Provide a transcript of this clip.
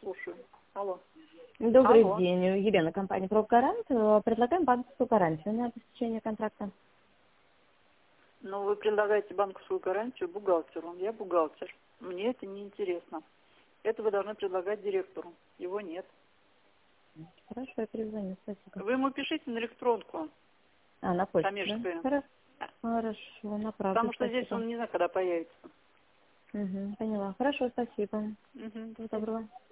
слушаю. Алло. Добрый Алло. день, Елена, компания «Прогарант». Предлагаем банковскую гарантию на обеспечение контракта. Ну, вы предлагаете банковскую гарантию бухгалтеру. Я бухгалтер. Мне это не интересно. Это вы должны предлагать директору. Его нет. Хорошо, я перезвоню, спасибо. Вы ему пишите на электронку. На почту, да? Коммерческую. Хорошо, направлю, Потому что здесь спасибо. он не знаю, когда появится. Поняла. Хорошо, спасибо. Угу. Всего доброго.